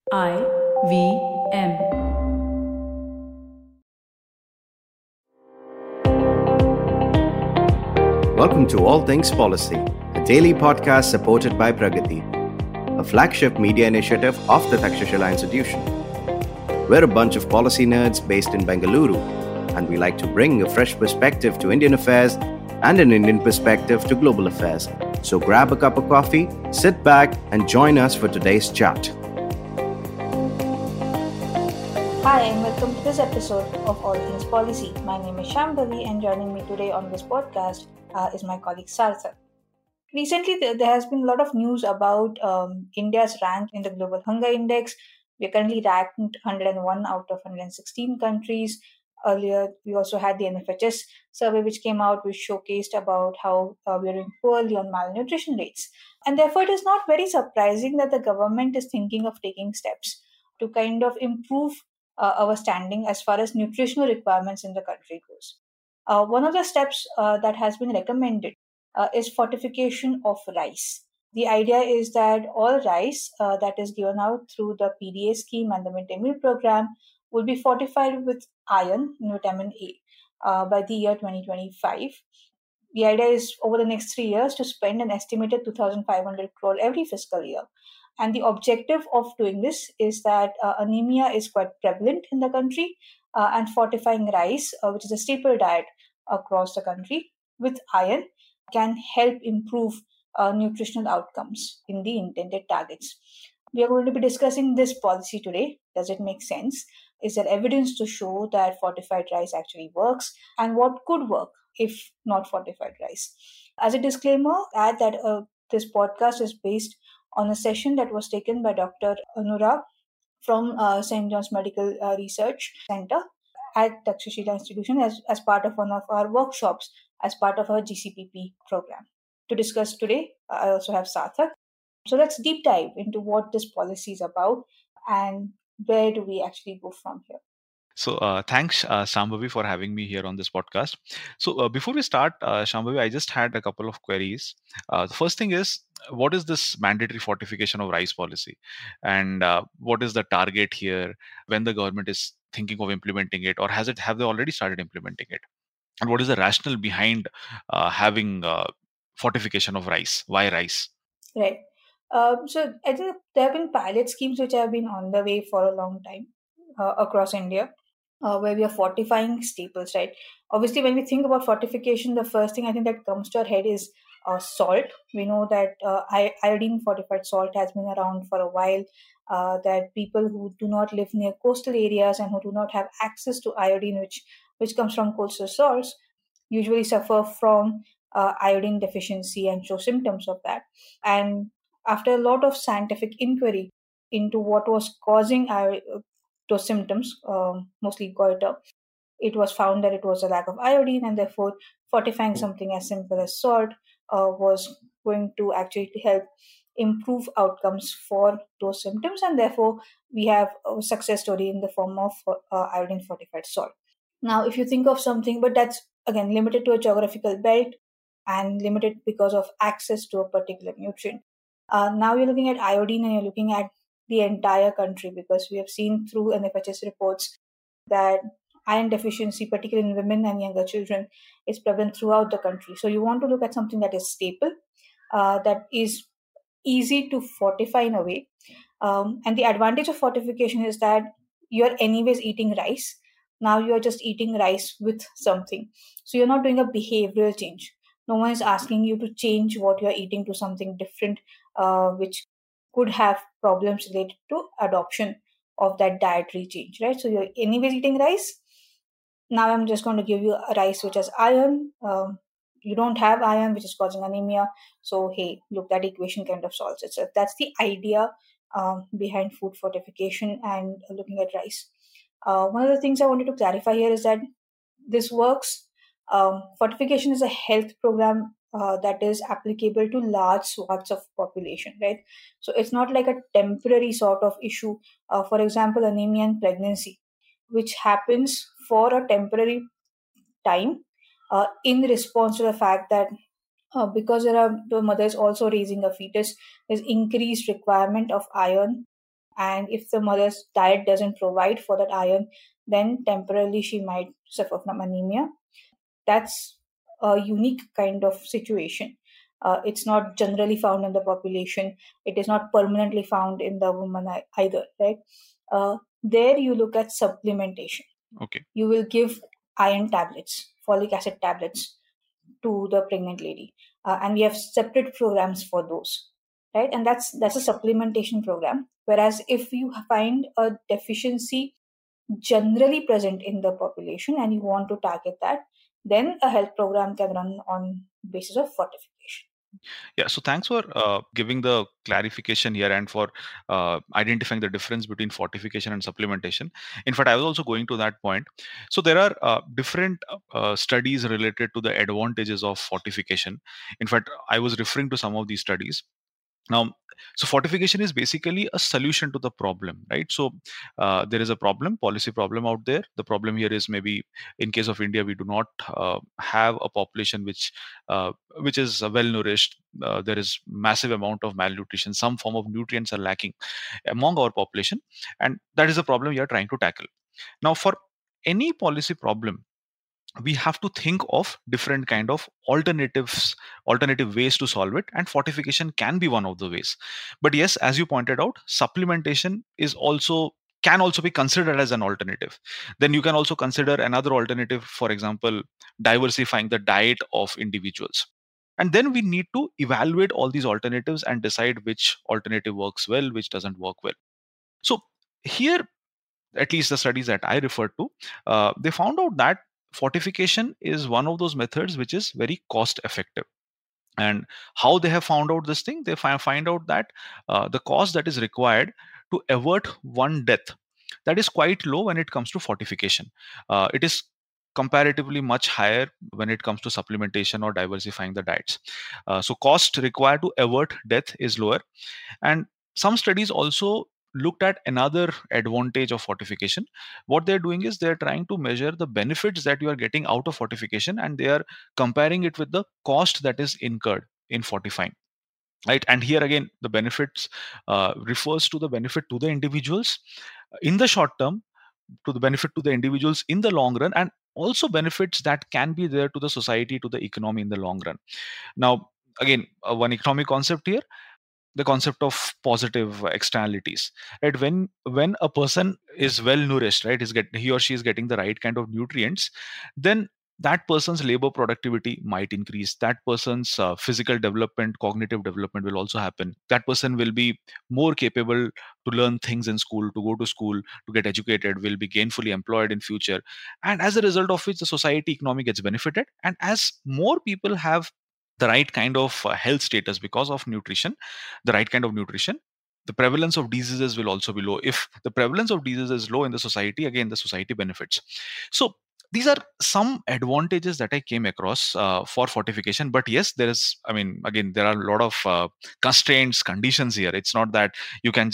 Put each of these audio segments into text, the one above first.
IVM. Welcome to All Things Policy, a daily podcast supported by Pragati, a flagship media initiative of the Takshashila Institution. We're a bunch of policy nerds based in Bengaluru, and we like to bring a fresh perspective to Indian affairs and an Indian perspective to global affairs. So grab a cup of coffee, sit back, and join us for today's chat. Hi, and welcome to this episode of All Things Policy. My name is Shambhavi, and joining me today on this podcast is my colleague Sarthak. Recently, there has been a lot of news about India's rank in the Global Hunger Index. We are currently ranked 101 out of 116 countries. Earlier, we also had the NFHS survey which came out, which showcased about how we are doing poorly on malnutrition rates. And therefore, it is not very surprising that the government is thinking of taking steps to kind of improve our standing as far as nutritional requirements in the country goes. One of the steps that has been recommended is fortification of rice. The idea is that all rice that is given out through the PDA scheme and the midday meal program will be fortified with iron and vitamin A by the year 2025. The idea is over the next 3 years to spend an estimated 2,500 crore every fiscal year. And the objective of doing this is that anemia is quite prevalent in the country, and fortifying rice, which is a staple diet across the country, with iron can help improve nutritional outcomes in the intended targets. We are going to be discussing this policy today. Does it make sense? Is there evidence to show that fortified rice actually works? And what could work if not fortified rice? As a disclaimer, add that this podcast is based on a session that was taken by Dr. Anurag from St. John's Medical Research Center at Takshashila Institution as part of one of our workshops as part of our GCPP program. To discuss today, I also have Sarthak. So let's deep dive into what this policy is about and where do we actually go from here. So thanks, Shambhavi, for having me here on this podcast. So before we start, Shambhavi, I just had a couple of queries. The first thing is, what is this mandatory fortification of rice policy? And what is the target here when the government is thinking of implementing it, or have they already started implementing it? And what is the rationale behind having fortification of rice? Why rice? Right. So I think there have been pilot schemes which have been on the way for a long time across India. Where we are fortifying staples, right? Obviously, when we think about fortification, the first thing I think that comes to our head is salt. We know that iodine fortified salt has been around for a while, that people who do not live near coastal areas and who do not have access to iodine, which comes from coastal salts, usually suffer from iodine deficiency and show symptoms of that. And after a lot of scientific inquiry into what was causing those symptoms, mostly goiter, it was found that it was a lack of iodine, and therefore fortifying something as simple as salt was going to actually help improve outcomes for those symptoms, and therefore we have a success story in the form of iodine fortified salt. Now, if you think of something, but that's again limited to a geographical belt and limited because of access to a particular nutrient. Now you're looking at iodine and you're looking at the entire country, because we have seen through NFHS reports that iron deficiency, particularly in women and younger children, is prevalent throughout the country. So you want to look at something that is staple, that is easy to fortify in a way. And the advantage of fortification is that you're anyways eating rice. Now you're just eating rice with something. So you're not doing a behavioral change. No one is asking you to change what you're eating to something different, which could have problems related to adoption of that dietary change, right? So you're anyways eating rice. Now I'm just going to give you a rice which has iron. You don't have iron, which is causing anemia. So hey, look, that equation kind of solves it. So that's the idea behind food fortification and looking at rice. One of the things I wanted to clarify here is that this works. Fortification is a health program that is applicable to large swaths of population, right? So it's not like a temporary sort of issue. For example, anemia in pregnancy, which happens for a temporary time in response to the fact that because the mother is also raising a fetus, there's increased requirement of iron And if the mother's diet doesn't provide for that iron, then temporarily she might suffer from anemia. That's a unique kind of situation. It's not generally found in the population. It is not permanently found in the woman either, right? There you look at supplementation. Okay. You will give iron tablets, folic acid tablets to the pregnant lady, and we have separate programs for those, right? And that's a supplementation program. Whereas if you find a deficiency generally present in the population and you want to target that, then a health program can run on basis of fortification. Yeah, so thanks for giving the clarification here and for identifying the difference between fortification and supplementation. In fact, I was also going to that point. So there are different studies related to the advantages of fortification. In fact, I was referring to some of these studies. Now, so fortification is basically a solution to the problem, right? So there is a problem, policy problem out there. The problem here is, maybe in case of India, we do not have a population which is well nourished. There is massive amount of malnutrition. Some form of nutrients are lacking among our population, and that is the problem we are trying to tackle. Now, for any policy problem, we have to think of different kind of alternative ways to solve it, and fortification can be one of the ways. But yes, as you pointed out, supplementation can also be considered as an alternative. Then you can also consider another alternative, for example, diversifying the diet of individuals. And then we need to evaluate all these alternatives and decide which alternative works well, which doesn't work well. So here, at least the studies that I referred to, they found out that fortification is one of those methods which is very cost effective. And how they have found out this thing? They find out that the cost that is required to avert one death, that is quite low when it comes to fortification. It is comparatively much higher when it comes to supplementation or diversifying the diets. So cost required to avert death is lower. And some studies also looked at another advantage of fortification. What they're doing is they're trying to measure the benefits that you are getting out of fortification, and they are comparing it with the cost that is incurred in fortifying, right? And here again, the benefits refers to the benefit to the individuals in the short term, to the benefit to the individuals in the long run, and also benefits that can be there to the society, to the economy in the long run. Now, again, one economic concept here, the concept of positive externalities, right? When a person is well nourished, right, he or she is getting the right kind of nutrients, then that person's labor productivity might increase. That person's physical development, cognitive development will also happen. That person will be more capable to learn things in school, to go to school, to get educated, will be gainfully employed in future. And as a result of which, the society economy gets benefited. And as more people have the right kind of health status because of nutrition, the right kind of nutrition, the prevalence of diseases will also be low. If the prevalence of diseases is low in the society, again, the society benefits. So these are some advantages that I came across for fortification. But yes, there is, I mean, again, there are a lot of constraints, conditions here. It's not that you can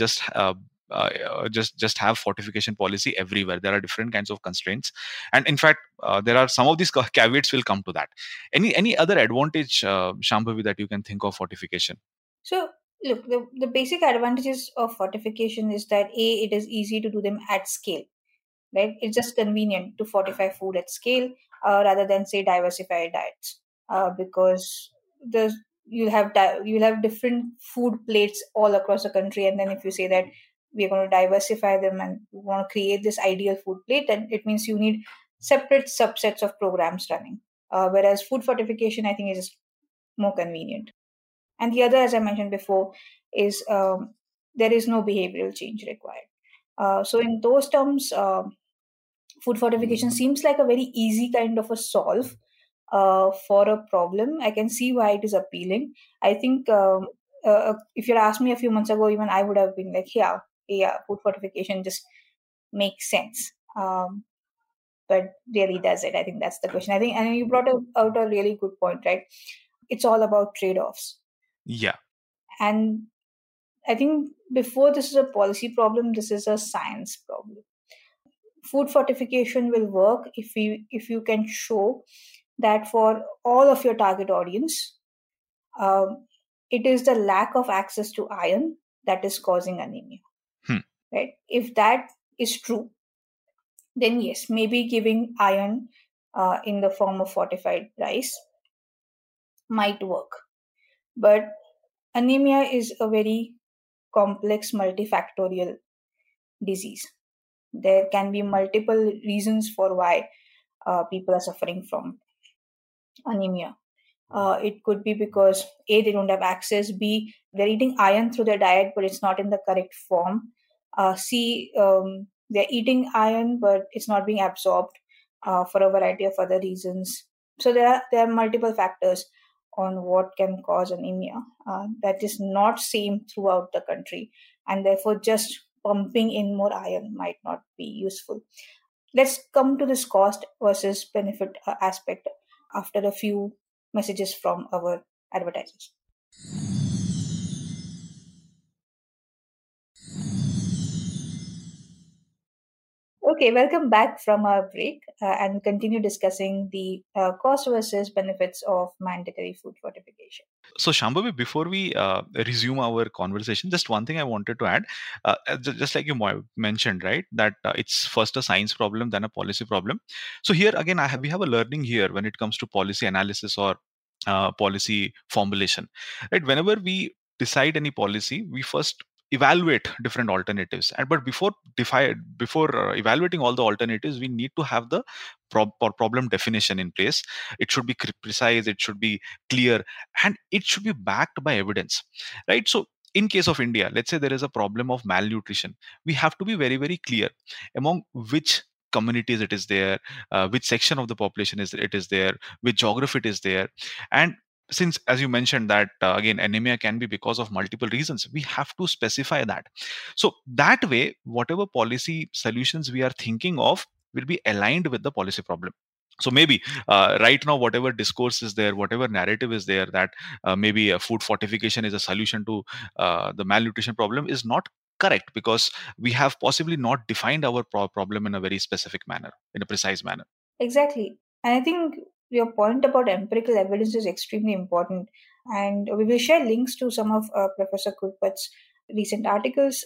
just have fortification policy everywhere. There are different kinds of constraints, and in fact, there are some of these caveats will come to that. Any other advantage, Shambhavi, that you can think of fortification? So, look, the basic advantages of fortification is that A, it is easy to do them at scale, right? It's just convenient to fortify food at scale rather than, say, diversified diets, because there's you'll have different food plates all across the country, and then if you say that we're going to diversify them and we want to create this ideal food plate, then it means you need separate subsets of programs running. Whereas food fortification, I think, is just more convenient. And the other, as I mentioned before, is there is no behavioral change required. So in those terms, food fortification seems like a very easy kind of a solve for a problem. I can see why it is appealing. I think if you'd asked me a few months ago, even I would have been like, yeah, food fortification just makes sense. But really, does it? I think that's the question. I think, and you brought out a really good point, right? It's all about trade-offs. Yeah. And I think before this is a policy problem, this is a science problem. Food fortification will work if you can show that for all of your target audience, it is the lack of access to iron that is causing anemia. right? If that is true, then yes, maybe giving iron in the form of fortified rice might work. But anemia is a very complex, multifactorial disease. There can be multiple reasons for why people are suffering from anemia. It could be because A, they don't have access, B, they're eating iron through their diet, but it's not in the correct form. C, they're eating iron, but it's not being absorbed for a variety of other reasons. So there are multiple factors on what can cause anemia that is not same throughout the country, and therefore just pumping in more iron might not be useful. Let's come to this cost versus benefit aspect after a few messages from our advertisers. Okay, welcome back from our break and continue discussing the cost versus benefits of mandatory food fortification. So, Shambhavi, before we resume our conversation, just one thing I wanted to add. Just like you mentioned, right, that it's first a science problem, then a policy problem. So here again, we have a learning here when it comes to policy analysis or policy formulation, right? Whenever we decide any policy, we first evaluate different alternatives, and but before evaluating all the alternatives, we need to have the problem definition in place. It should be precise, it should be clear, and it should be backed by evidence, right? So in case of India, let's say there is a problem of malnutrition, we have to be very, very clear among which communities it is there, which section of the population it is there, which geography it is there. And since, as you mentioned, that again anemia can be because of multiple reasons, we have to specify that. So that way, whatever policy solutions we are thinking of will be aligned with the policy problem. So maybe right now, whatever discourse is there, whatever narrative is there, that maybe food fortification is a solution to the malnutrition problem, is not correct, because we have possibly not defined our problem in a very specific manner, in a precise manner. Exactly. And I think your point about empirical evidence is extremely important. And we will share links to some of Professor Kurpat's recent articles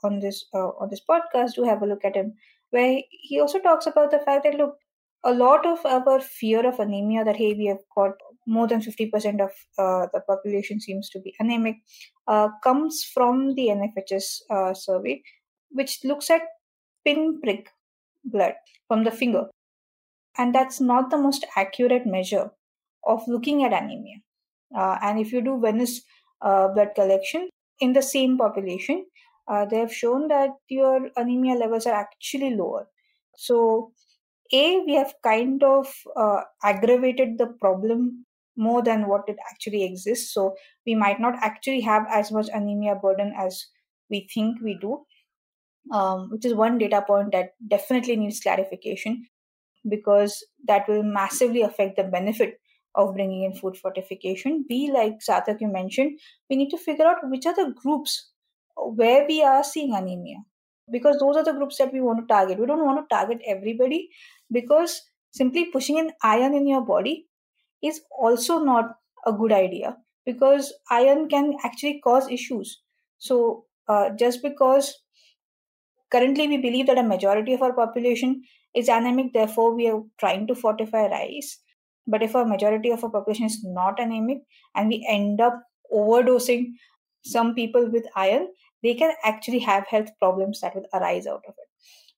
on this podcast. Do have a look at him, where he also talks about the fact that look, a lot of our fear of anemia, that hey, we have got more than 50% of the population seems to be anemic, comes from the NFHS survey, which looks at pinprick blood from the finger, and that's not the most accurate measure of looking at anemia. And if you do venous blood collection in the same population, they have shown that your anemia levels are actually lower. So, we have kind of aggravated the problem more than what it actually exists. So, we might not actually have as much anemia burden as we think we do, which is one data point that definitely needs clarification, because that will massively affect the benefit of bringing in food fortification. B, like Sarthak you mentioned, we need to figure out which are the groups where we are seeing anemia, because those are the groups that we want to target. We don't want to target everybody, because simply pushing in iron in your body is also not a good idea, because iron can actually cause issues. So just because currently we believe that a majority of our population is anemic, therefore we are trying to fortify rice. But if a majority of our population is not anemic and we end up overdosing some people with iron, they can actually have health problems that will arise out of it.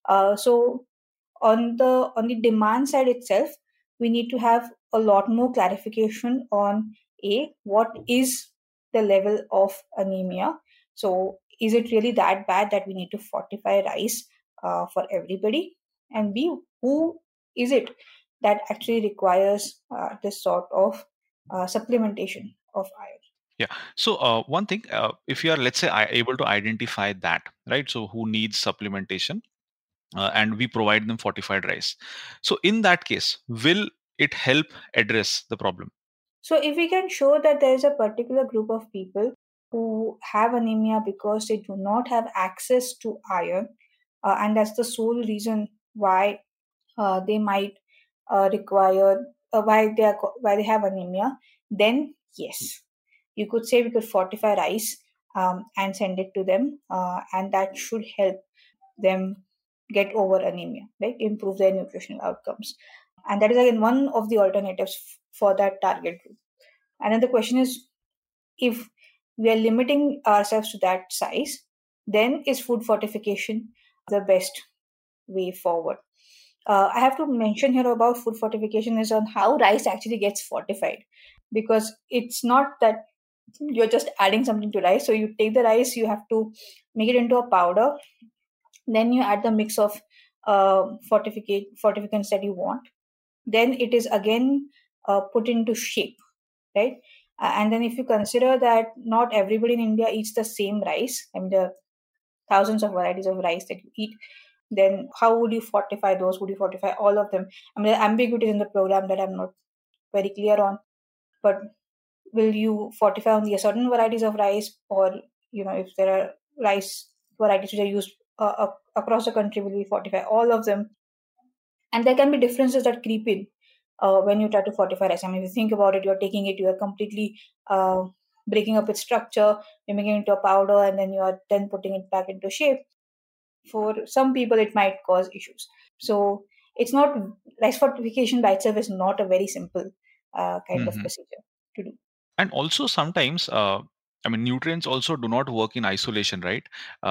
So on the demand side itself, we need to have a lot more clarification on what is the level of anemia. So is it really that bad that we need to fortify rice for everybody? And B, who is it that actually requires this sort of supplementation of iron? Yeah. So one thing, if you are, let's say, able to identify that, right? So who needs supplementation, and we provide them fortified rice. So in that case, will it help address the problem? So, if we can show that there is a particular group of people who have anemia because they do not have access to iron, and that's the sole reason why they might require why they have anemia, then yes, you could say we could fortify rice and send it to them, and that should help. them get over anemia, right? Improve their nutritional outcomes. And that is again one of the alternatives for that target group. And then the question is, if we are limiting ourselves to that size, then is food fortification the best way forward? I have to mention here about food fortification is on how rice actually gets fortified, because it's not that you're just adding something to rice. So you take the rice, you have to make it into a powder, then you add the mix of fortificants that you want. Then it is again put into shape, right? And then if you consider that not everybody in India eats the same rice, I mean, there are thousands of varieties of rice that you eat, then how would you fortify those? Would you fortify all of them? I mean, the ambiguity in the program that I'm not very clear on. But will you fortify only a certain varieties of rice, or if there are rice varieties which are used across the country, will we fortify all of them? And there can be differences that creep in when you try to fortify rice. I mean, if you think about it, you're taking it, you are completely breaking up its structure, you're making it into a powder, and then you are then putting it back into shape. For some people, it might cause issues. So it's not, rice fortification by itself is not a very simple kind of procedure to do. And also sometimes I mean, nutrients also do not work in isolation, right?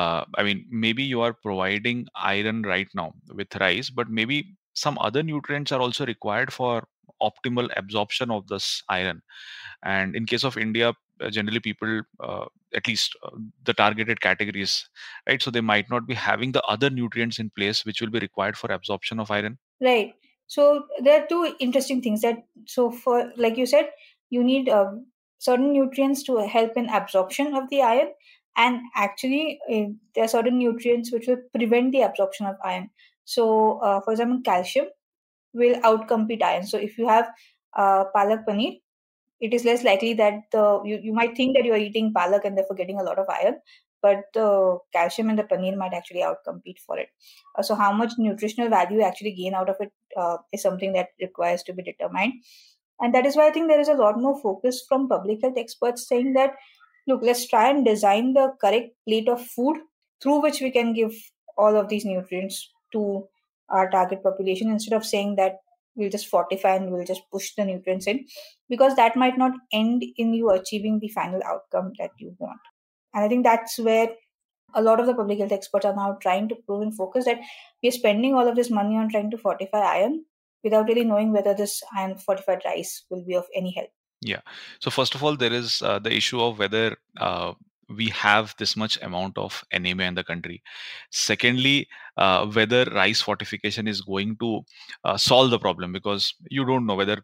I mean, maybe you are providing iron right now with rice, but maybe some other nutrients are also required for optimal absorption of this iron. And in case of India, generally people, at least the targeted categories, right, so they might not be having the other nutrients in place which will be required for absorption of iron. Right. So there are two interesting things that, so for, like you said, you need certain nutrients to help in absorption of the iron, and actually there are certain nutrients which will prevent the absorption of iron. So for example, calcium will outcompete iron. So if you have palak paneer, it is less likely that you might think that you are eating palak and therefore getting a lot of iron, but the calcium in the paneer might actually outcompete for it. So how much nutritional value you actually gain out of it is something that requires to be determined. And that is why I think there is a lot more focus from public health experts saying that, look, let's try and design the correct plate of food through which we can give all of these nutrients to our target population, instead of saying that we'll just fortify and we'll just push the nutrients in, because that might not end in you achieving the final outcome that you want. And I think that's where a lot of the public health experts are now trying to prove and focus that we are spending all of this money on trying to fortify iron without really knowing whether this iron fortified rice will be of any help. Yeah. So first of all, there is the issue of whether we have this much amount of anemia in the country. Secondly, whether rice fortification is going to solve the problem, because you don't know whether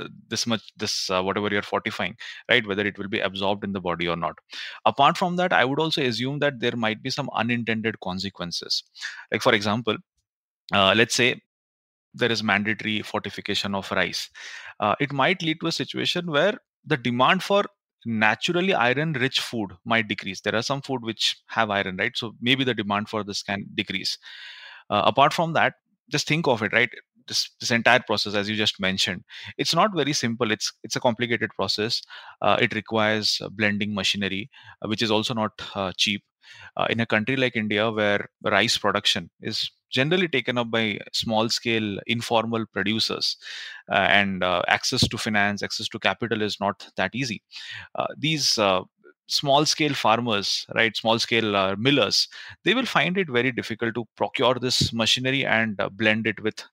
this whatever you're fortifying, right, whether it will be absorbed in the body or not. Apart from that, I would also assume that there might be some unintended consequences. Like for example, let's say there is mandatory fortification of rice. It might lead to a situation where the demand for naturally iron rich food might decrease. There are some food which have iron, right? So maybe the demand for this can decrease. Apart from that, just think of it, right? This entire process, as you just mentioned, it's not very simple. It's a complicated process. It requires blending machinery, which is also not cheap. In a country like India, where rice production is generally taken up by small scale informal producers, and access to finance, access to capital is not that easy. These small scale farmers, right, small scale millers, they will find it very difficult to procure this machinery and blend it with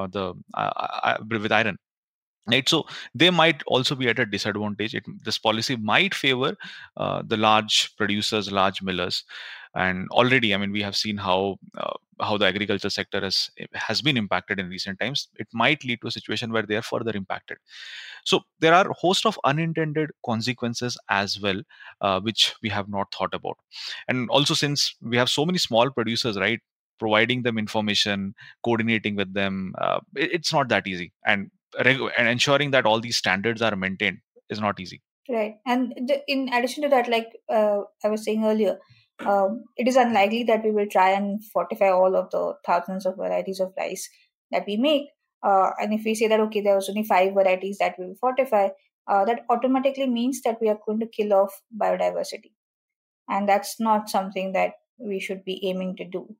with iron, right? So they might also be at a disadvantage. This policy might favor the large producers, large millers. And already, I mean, we have seen how the agriculture sector has been impacted in recent times. It might lead to a situation where they are further impacted. So there are a host of unintended consequences as well, which we have not thought about. And also, since we have so many small producers, right, providing them information, coordinating with them, it's not that easy. And and ensuring that all these standards are maintained is not easy. Right. And in addition to that, like I was saying earlier, it is unlikely that we will try and fortify all of the thousands of varieties of rice that we make. And if we say that, okay, there was only 5 varieties that we will fortify, that automatically means that we are going to kill off biodiversity. And that's not something that we should be aiming to do.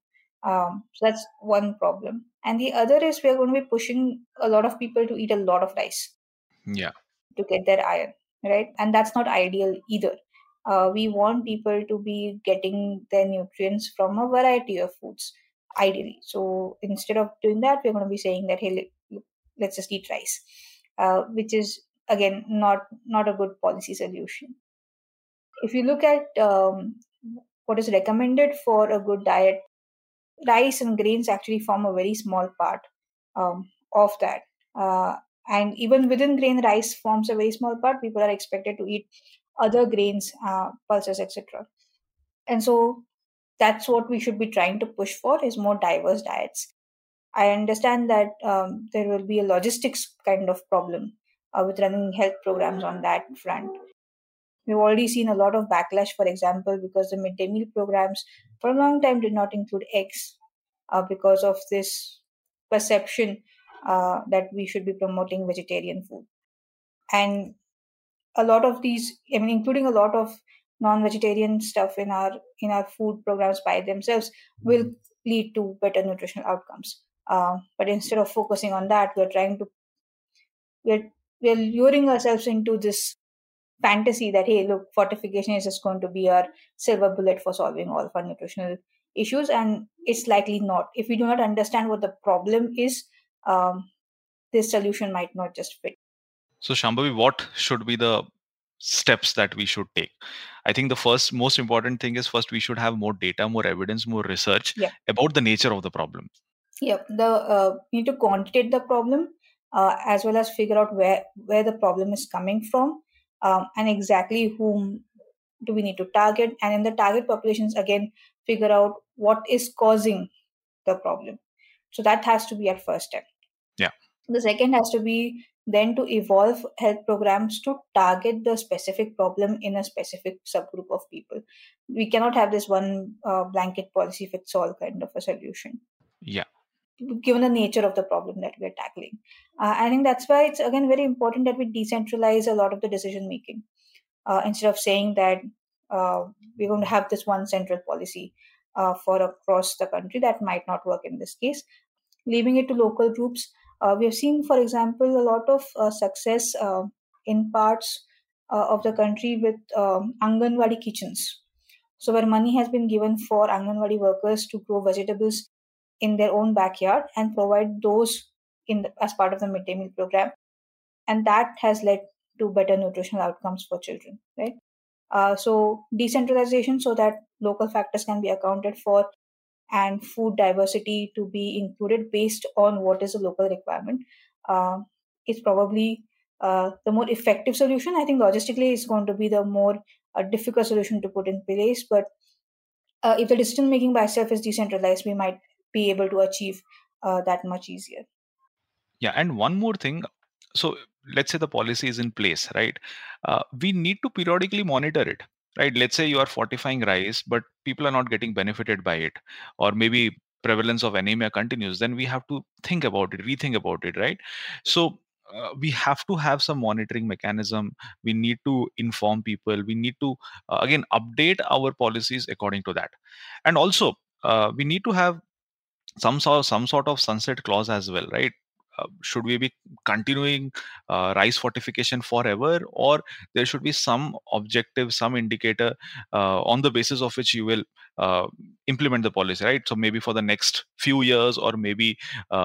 So that's one problem. And the other is we're going to be pushing a lot of people to eat a lot of rice Yeah. to get their iron, right? And that's not ideal either. We want people to be getting their nutrients from a variety of foods, ideally. So instead of doing that, we're going to be saying that, hey, let's just eat rice, which is again not a good policy solution. If you look at what is recommended for a good diet, rice and grains actually form a very small part of that. Uh, and even within grain, rice forms a very small part. People are expected to eat other grains, pulses, etc. And so that's what we should be trying to push for is more diverse diets. I understand that there will be a logistics kind of problem with running health programs on that front. We've already seen a lot of backlash, for example, because the midday meal programs for a long time did not include eggs because of this perception that we should be promoting vegetarian food. And a lot of these, I mean, including a lot of non-vegetarian stuff in our food programs by themselves, will lead to better nutritional outcomes. But instead of focusing on that, we're we're luring ourselves into this fantasy that, hey, look, fortification is just going to be our silver bullet for solving all of our nutritional issues, and it's likely not. If we do not understand what the problem is, um, this solution might not just fit. So, Shambhavi, what should be the steps that we should take? I think the first most important thing is first we should have more data, more evidence, more research Yeah. about the nature of the problem. Yep. We need to quantitate the problem as well as figure out where the problem is coming from, and exactly whom do we need to target, and in the target populations again figure out what is causing the problem. So that has to be our first step. Yeah. The second has to be then to evolve health programs to target the specific problem in a specific subgroup of people. We cannot have this one blanket policy fits all kind of a solution, Yeah. given the nature of the problem that we're tackling. I think that's why it's again very important that we decentralize a lot of the decision making. Instead of saying that we're going to have this one central policy for across the country, that might not work in this case. Leaving it to local groups. We have seen, for example, a lot of success in parts of the country with Anganwadi kitchens. So, where money has been given for Anganwadi workers to grow vegetables in their own backyard and provide those as part of the midday meal program, and that has led to better nutritional outcomes for children, right? So decentralization so that local factors can be accounted for and food diversity to be included based on what is the local requirement uh, is probably the more effective solution. I think logistically it's going to be the more difficult solution to put in place, but if the decision making by itself is decentralized, we might be able to achieve that much easier. Yeah. And one more thing. So, let's say the policy is in place, right? We need to periodically monitor it, right? Let's say you are fortifying rice, but people are not getting benefited by it, or maybe prevalence of anemia continues. Then we have to think about it, rethink about it, right? So, we have to have some monitoring mechanism. We need to inform people. We need to again update our policies according to that, and also we need to have some sort of sunset clause as well, right? Should we be continuing rice fortification forever, or there should be some objective, some indicator on the basis of which you will implement the policy, right? So maybe for the next few years, or maybe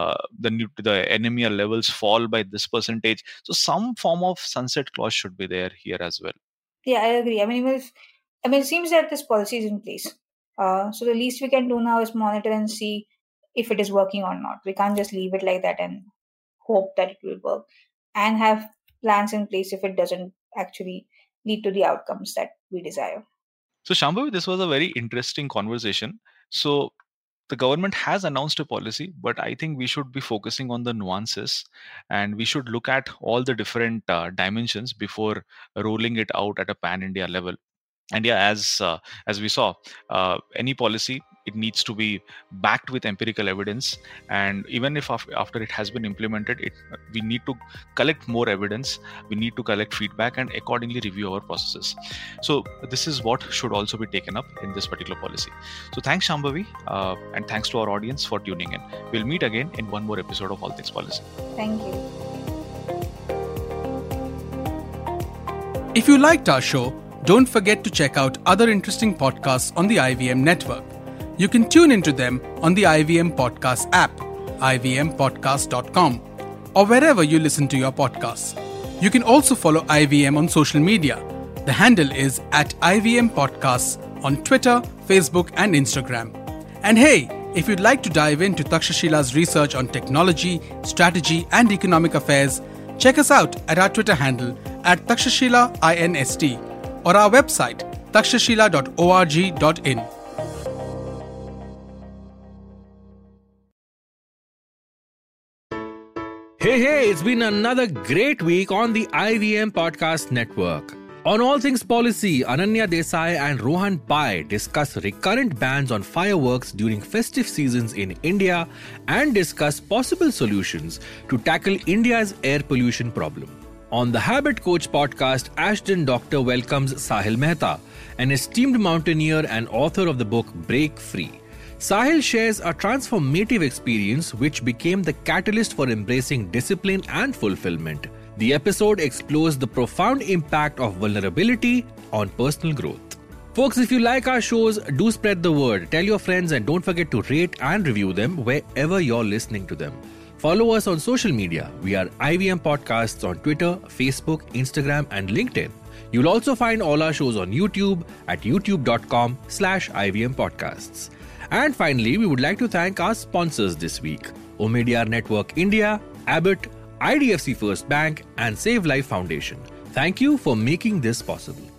the anemia levels fall by this percentage. So some form of sunset clause should be there here as well. Yeah, I agree. I mean, it seems that this policy is in place. So the least we can do now is monitor and see if it is working or not. We can't just leave it like that and hope that it will work, and have plans in place if it doesn't actually lead to the outcomes that we desire. So Shambhavi, this was a very interesting conversation. So the government has announced a policy, but I think we should be focusing on the nuances, and we should look at all the different dimensions before rolling it out at a pan India level. And yeah, as we saw, any policy it needs to be backed with empirical evidence. And even if after it has been implemented, we need to collect more evidence, we need to collect feedback, and accordingly review our processes. So this is what should also be taken up in this particular policy. So thanks, Shambhavi, and thanks to our audience for tuning in. We'll meet again in one more episode of All Things Policy. Thank you. If you liked our show, don't forget to check out other interesting podcasts on the IVM network. You can tune into them on the IVM Podcast app, ivmpodcast.com, or wherever you listen to your podcasts. You can also follow IVM on social media. The handle is @IVM Podcasts on Twitter, Facebook, and Instagram. And hey, if you'd like to dive into Takshashila's research on technology, strategy, and economic affairs, check us out at our Twitter handle @TakshashilaINST or our website takshashila.org.in. Hey, it's been another great week on the IVM Podcast Network. On All Things Policy, Ananya Desai and Rohan Pai discuss recurrent bans on fireworks during festive seasons in India and discuss possible solutions to tackle India's air pollution problem. On the Habit Coach podcast, Ashton Doctor welcomes Sahil Mehta, an esteemed mountaineer and author of the book Break Free. Sahil shares a transformative experience which became the catalyst for embracing discipline and fulfillment. The episode explores the profound impact of vulnerability on personal growth. Folks, if you like our shows, do spread the word. Tell your friends and don't forget to rate and review them wherever you're listening to them. Follow us on social media. We are IVM Podcasts on Twitter, Facebook, Instagram, and LinkedIn. You'll also find all our shows on YouTube at youtube.com/IVM Podcasts. And finally, we would like to thank our sponsors this week: Omidyar Network India, Abbott, IDFC First Bank, and Save Life Foundation. Thank you for making this possible.